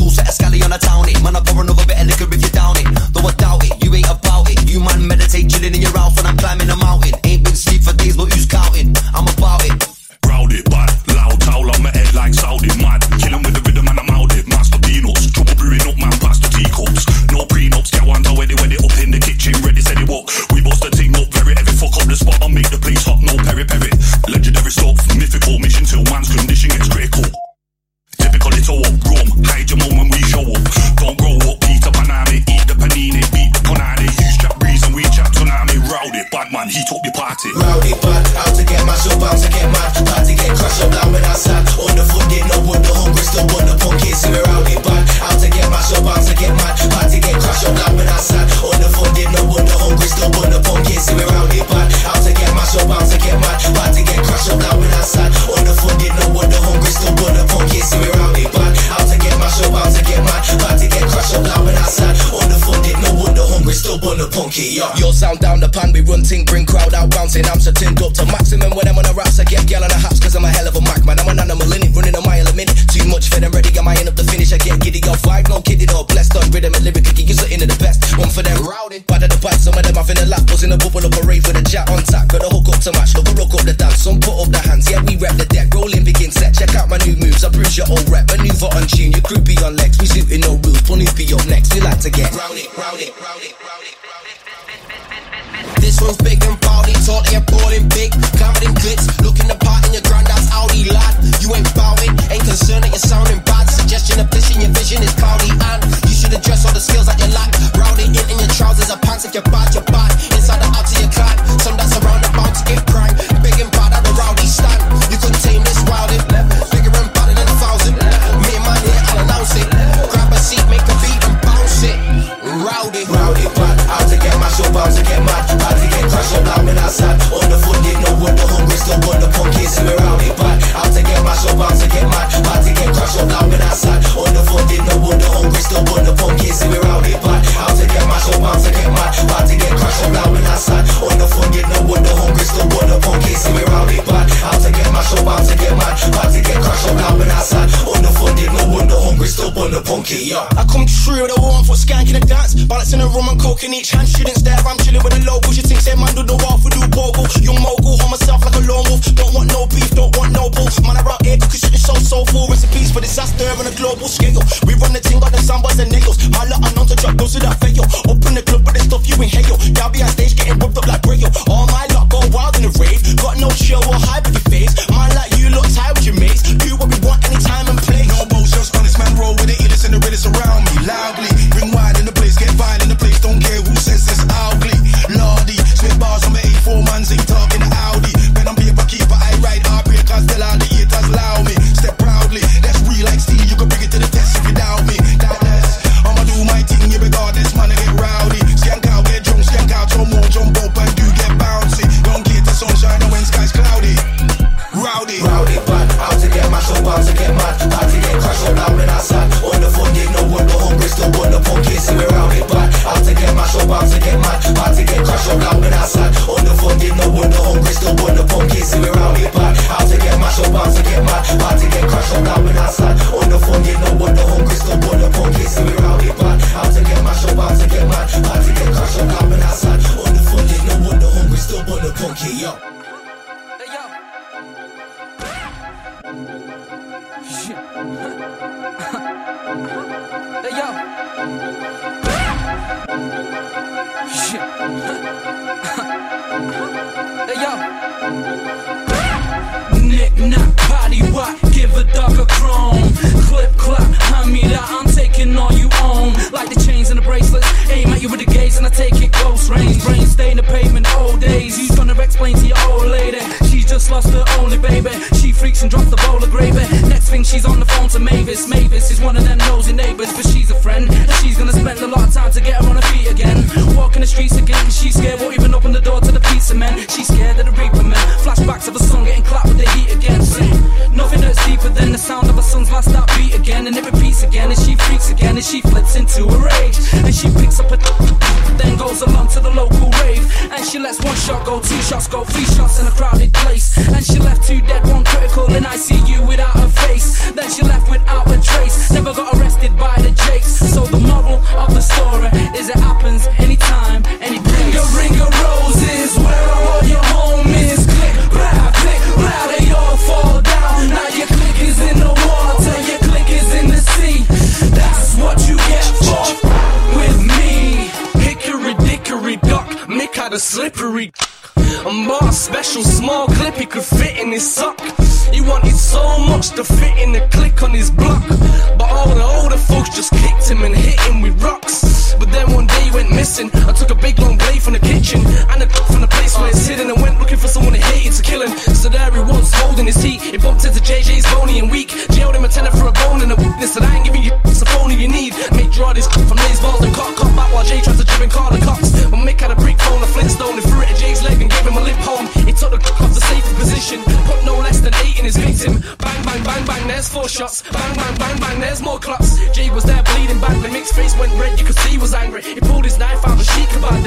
on the punky, yo. Your sound down the pan, we run ting, bring crowd out bouncing. I'm so tinned up to maximum when I'm on the raps. I get gal on the haps cause I'm a hell of a Mac, man. I'm an animal in it, running a mile a minute. Too much for them ready, I'm eyeing up the finish. I get giddy off vibe, no kidding or blessed on rhythm and lyrically, give something of the best. One for them rowdy, bad at the back, some of them off in the lap, buzzing a bubble up a rave with a chat on tap. Got a hook up to match, look a rock up the dance. Some put up the hands, yeah we rep the deck. Rolling begin set, check out my new moves. I bruise your old rep, maneuver on tune. Your crew be on legs, we suiting no rules. Bunny be up next, we like to get rowdy, rowdy, rowdy, rowdy. This one's big and bowdy, totally appalling big. Covered in glitz, looking the part in your granddad's Audi, lad. You ain't bowing, ain't concerned that you're sounding bad. Suggestion of bliss in your vision is cloudy, and you should address all the skills that you lack. Rowdy in your trousers or pants, if you're bad, you're bad. Inside the out to your clan, some that's around the bound to get prime. Big and bad at the rowdy stand. You couldn't tame this wilding, bigger and badder than 1,000. Me and man here, I'll announce it. Grab a seat, make a beat and bounce it. Rowdy, rowdy, bad. Out to get my show, bound to get mad. Out to get crushed up loud when I sat. On the foot, did no wonder, hungry, still wonder, punky, see me rowdy, bad. Out to get my show, bound to get mad. Out to get crushed up loud when I sat. On the foot, did no wonder, hungry, still wonder, punky, see me rowdy, bad. Out to get my show, bound to get mad. Out to get crushed up loud when I sat. On the foot, did no wonder, hungry, still wonder, punky, see me rowdy, bad. Out to get my show, bound to get mad. Out to get crushed up loud when I sat. On the foot, did no wonder, hungry, still wonder, punky, yeah. I come true with a warm foot skank in the dance. Balancing a rum and coke in each hand. Shouldn't stare, I'm chilling with the locals. You think say man do the walk, we do bogle. Young mogul, hold myself like a lone wolf. Don't want no beef, don't want no bull. Man, I rock here cooking shit so soulful. Recipes for disaster on a global scale. We run the thing, got the sambas and nails. My lot are known to drop those without fail. Open the club with the stuff you inhale. Y'all be on stage getting whipped up like Braille. All my lot go wild in the rave. Got no chill or hide with your face. Man like you look tired with your mates. Do what we want anytime and place. No bullshit, honest man roll with the illest and the realest around me. Loudly, bring wine in the place, get violent in the place. Don't care who says this ugly. Lordy, spit bars on my A4 man, sing talking to Audi. Pen on paper, keeper, I write heartbreakers, tell all the haters loud me. Step proudly, that's real like steel. You can bring it to the test if you doubt me. Doubtless, I'ma do my thing, yeah, regardless, man, I get rowdy. Skank out, get drunk, skank out, jump more, jump up, and do get bouncy. Don't get the sunshine when sky's cloudy. Rowdy, rowdy, bad. Out to get my show, bound to get mad. Out to get crushed up loud when I sat. On the foot, did no wonder, hungry, still wonder, punky, see me rowdy, bad. Out to get my show, bound to get mad. Out to get crushed up loud when I sat. On the foot, did no wonder, hungry, still wonder, punky, see me rowdy, bad. Out to get my show, bound to get mad. Out to get crushed up loud when I sat. On the foot, did no wonder, hungry, still wonder, punky, see me rowdy, bad. Out to get my show, bound to get mad. Out to get crushed up loud when I sat. On the foot, did no wonder, hungry, still wonder, punky, yo. Hey yo. Shit. Hey yo. Nick knock, body rock, give a dog a chrome. Clip clap, hand me that, I'm taking all you own. Like the chains and the bracelets, aim at you with the gaze and I take it close range. Brain stay in the pavement old days. Who's gonna explain to your old lady? She's just lost her only baby. She freaks and drops the bowl of gravy. Next thing she's on the phone to Mavis. Mavis is one of them nosy neighbors, but she's a friend. And she's gonna spend a lot of time to get her on her feet again. Walking the streets again, she's scared, won't even open the door to the pizza man. She's scared of the Reaper man. Flashbacks of a song getting clapped with the heat again. See, nothing hurts deeper than the sound of a son's last that beat again. And it repeats again, and she freaks again, and she flips into a rage. And she picks up a then goes along to the local rave. And she lets one shot go, two shots go, three shots in a crowded place. And she left 2 dead, 1 critical in ICU without a face. Then she left without a trace, never got arrested by the Jakes. So the moral of the story is it happens anytime, any place. Ring of roses, where are all your homies? Click, blah, they all fall down. Now your click is in the water, your click is in the sea. That's what you get for with me. Hickory dickory dock, Mick had a slippery. A more special small clip he could fit in his sock. He wanted so much to fit in the click on his block, but all the older folks just kicked him and hit him with rocks. But then one day he went missing. I took a big long blade from the kitchen and a from the place where it's hidden and went looking for someone who hated to kill him. So there he was holding his heat. He bumped into JJ's bony and weak. Jailed him a tenner for a bone and a weakness that I ain't giving you. It's a phone you need. Make draw this from Lay's balls and cock back while Jay tried to drip and call the cops. But Mick had a brick phone, a Flintstone, and threw it at Jay's leg and gave him a limp home. He took the off the safety position, put no less than 8 in his victim. Bang, bang, bang, bang, there's 4 shots. Bang, bang, bang, bang, there's more clots. Jay was there bleeding badly. Mick's face went red, you could see he was angry. He pulled his knife out of the sheet kebab.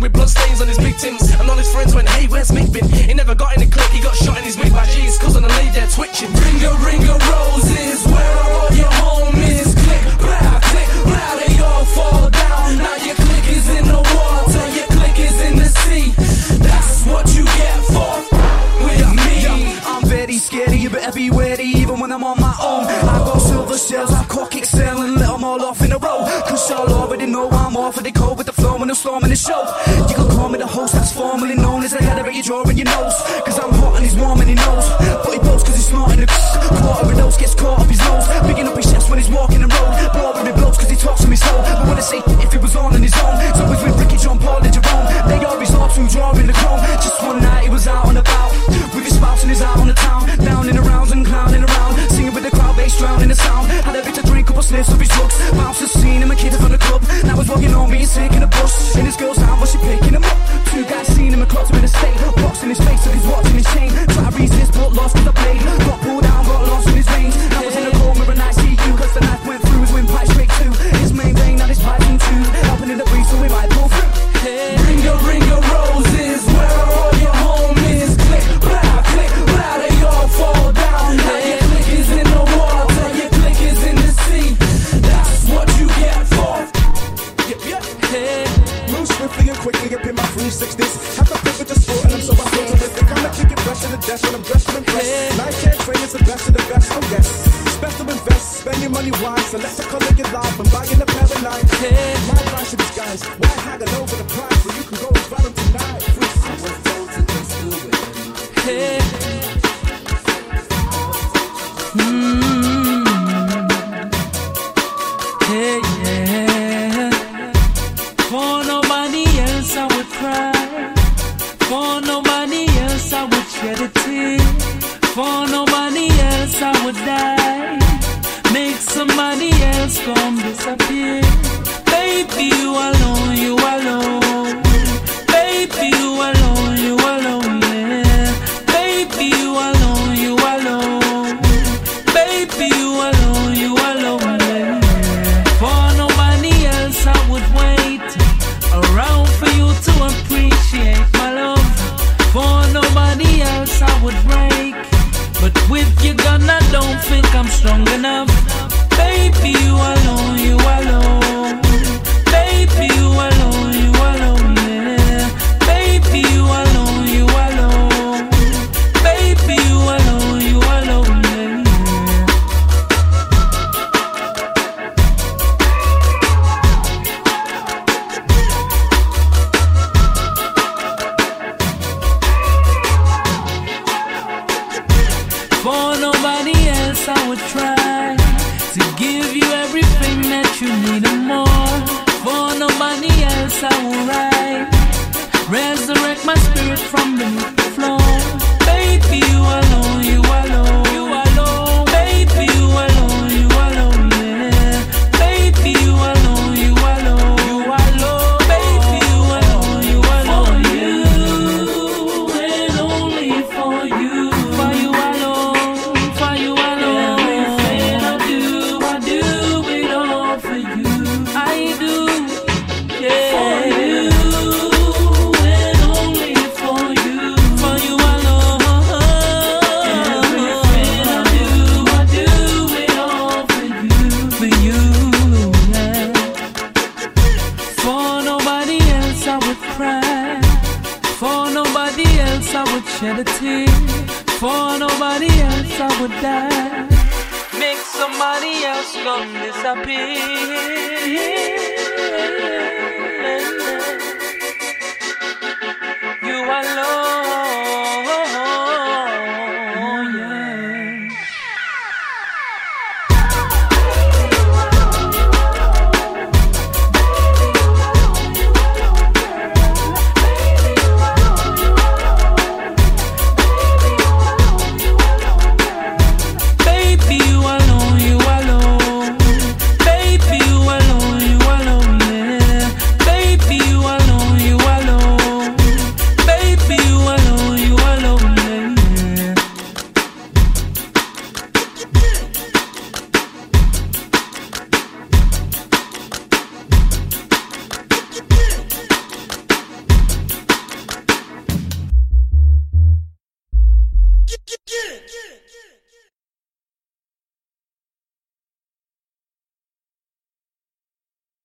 with bloodstains on his victims. And all his friends went, hey, where's Mick been? He never got in the click, he got shot in his mid by G's, cause on the lay there twitching. Ring of roses, where are all your homies? Click, blah, they all fall down. Now your click is in the water, your click is in the sea. That's what you get for with me. I'm very scary, you better be wary, even when I'm on my own. I got silver shells, I cock excel and let them all off in a row. Cause y'all already know I'm off of the code with the flow and the storm in the show. You can call me the host, that's formally known as the head of it, you draw in your nose. Cause I'm hot and he's warm and he knows. But he boasts cause he's smart in the quarter of nose gets caught up his nose. Picking up his chest when he's walking the road. Blowing the blows cause he talks from his soul. But when I say if he was on his own, so he's with Ricky, John Paul and Jerome. They always all two drawing the chrome. Just one night he was out and about with his spouse and his out on the town. Down in the rounds and clowning around, singing with the crowd bass drowning the sound. Had a bit to drink, couple sniffs of his drugs. Bouncers seen him and kids from the club. Now he's walking on me and taking a bus. In his girl's hand, but she picking him up. Two guys seen him and clocked him in a state. Boxing his face, took his watch and his chain. Try to resist, but lost cause I played. Got pulled down, got lost in his veins. Now was in the coma and I see you, cause the knife went through his windpipe straight to his main vein. Now his pipes in two, helping in the breeze so we might pull through. Ring of roses, where are all your homies? Click, blah, they all fall down. Now your click is in the water, your click is in the sea. That's what you get for. Move swiftly and quickly up in my 360s. Have to pivot to sport and I'm so I feel terrific. I'm not kicking fresh to the desk when I'm dressed to impress. Night care train is the best of the best, oh yes. It's best to invest, spend your money wise. Select a color you life and buying a pair of nights. My advice to these guys, why haggle over the price when you can go and buy them tonight? For nobody else I would cry. For nobody else I would shed a tear. For nobody else I would die. Make somebody else come disappear. Baby, you alone, you alone. Baby, you alone, you alone, yeah. Baby, you alone, you alone. Baby, you alone, you alone, yeah. For nobody else I would wait around for you to appreciate my love. For nobody else I would break, but with your gun I don't think I'm strong enough. Baby, you alone, you alone. Baby, you alone, you alone, yeah. Baby, you alone, you alone. Baby, you alone, you alone, yeah. For nobody else I would try to give you everything that you need and more. For nobody else I will ride, resurrect my spirit from beneath the floor. Baby, you alone, you alone, you alone. Baby, you alone, you alone, yeah. Baby, you alone, you alone, you alone. Baby, you alone, you alone, for you and only for you. For you alone, for you alone. Everything I do it all for you. I do, yeah. For you and only for you. For you alone. Everything I do it all for you. For you, yeah. For nobody else I would cry. For nobody else I would shed a tear. For nobody else I would die. Make somebody else come disappear.